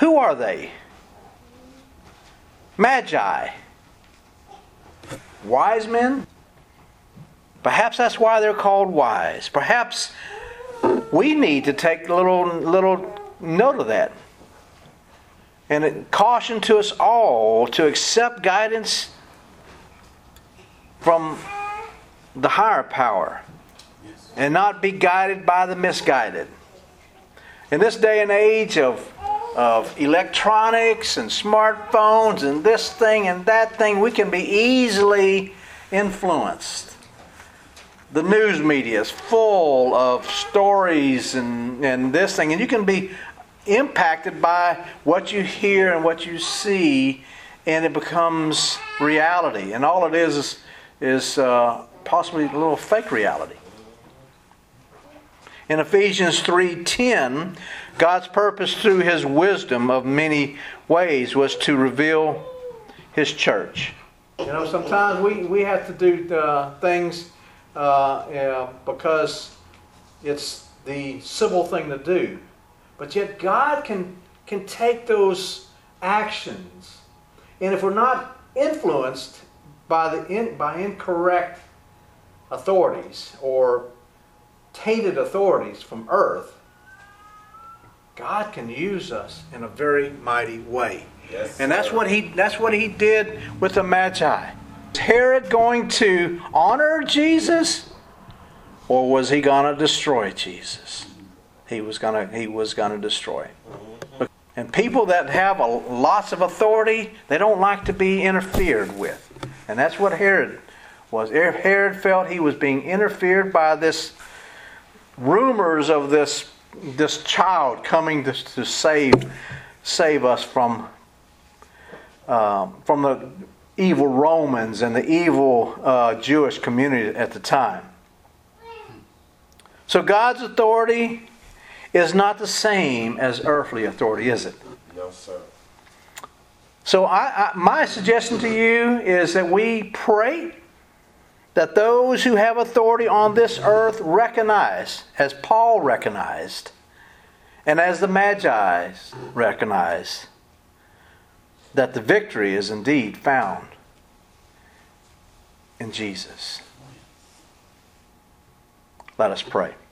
Who are they? Magi. Wise men? Perhaps that's why they're called wise. Perhaps we need to take a little note of that. And a caution to us all to accept guidance from the higher power and not be guided by the misguided. In this day and age of electronics and smartphones and this thing and that thing, we can be easily influenced. The news media is full of stories and this thing, and you can be impacted by what you hear and what you see, and it becomes reality. And all it is possibly a little fake reality. In Ephesians 3:10, God's purpose through His wisdom of many ways was to reveal His church. You know, sometimes we have to do things because it's the civil thing to do. But yet God can take those actions, and if we're not influenced by incorrect authorities or tainted authorities from earth, God can use us in a very mighty way. Yes, and that's what he did with the Magi. Was Herod going to honor Jesus, or was he going to destroy Jesus? He was going to destroy. And people that have lots of authority, they don't like to be interfered with. And that's what Herod was. Herod felt he was being interfered by this rumors of this child coming to save us from the evil Romans and the evil Jewish community at the time. So God's authority is not the same as earthly authority, is it? No, sir. So my suggestion to you is that we pray that those who have authority on this earth recognize, as Paul recognized, and as the Magi recognized, that the victory is indeed found in Jesus. Let us pray.